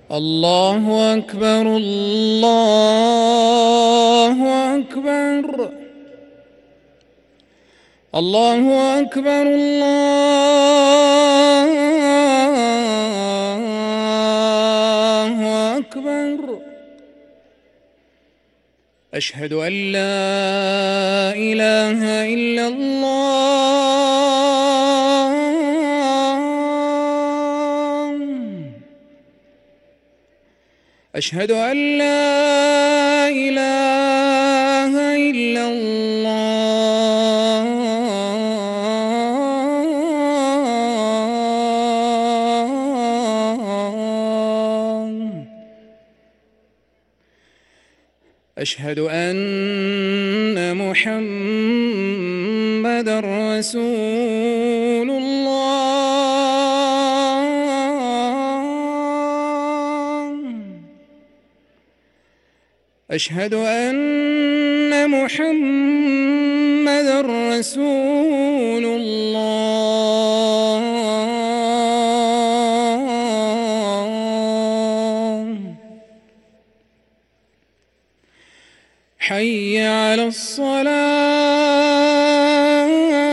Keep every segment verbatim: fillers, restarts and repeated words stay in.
الله أكبر الله أكبر الله أكبر الله أكبر. أشهد أن لا إله إلا الله. أشهد أن لا إله إلا الله. أشهد أن محمدًا رسول الله. أشهد أن محمدًا رسول الله. حي على الصلاة.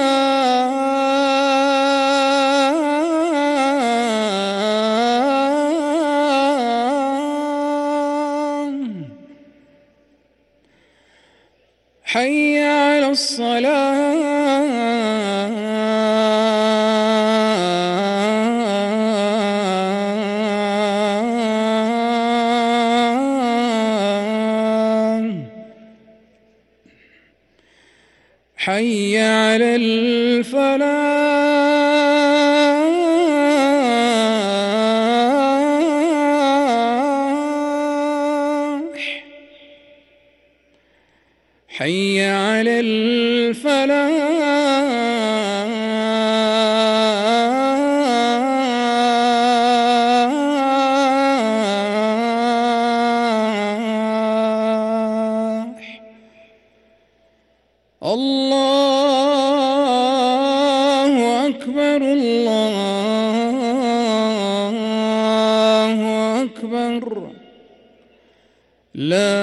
حي على الصلاة. حي على الفلاح. حي على الفلاح. الله أكبر الله أكبر. لا